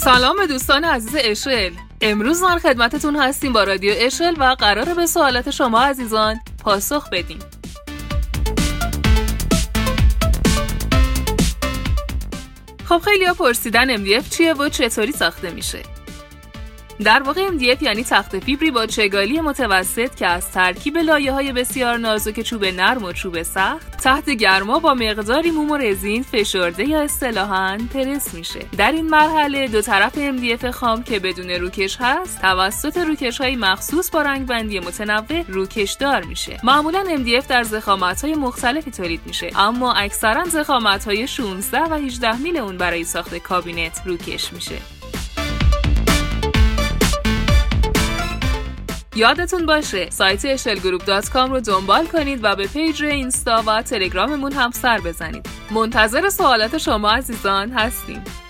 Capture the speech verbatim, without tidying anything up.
سلام به دوستان عزیز اشل. امروز ما خدمتتون هستیم با رادیو اشل و قراره به سوالات شما عزیزان پاسخ بدیم. خب خیلی ها پرسیدن ام دی اف چیه و چطوری ساخته میشه؟ در واقع ام دی اف یعنی تخته فیبری با چگالی متوسط که از ترکیب لایه‌های بسیار نازک چوب نرم و چوب سخت تحت گرما با مقداری موم و رزین فشرده یا اصطلاحاً پرس میشه. در این مرحله دو طرف ام دی اف خام که بدون روکش هست توسط روکش‌های مخصوص با رنگبندی متنوع روکش دار میشه. معمولاً ام دی اف در ضخامت‌های مختلفی تولید میشه، اما اکثراً ضخامت‌های شانزده و هجده میل اون برای ساخت کابینت روکش میشه. یادتون باشه سایت اشل گروپ دات کام رو دنبال کنید و به پیج اینستا و تلگراممون هم سر بزنید. منتظر سوالات شما عزیزان هستیم.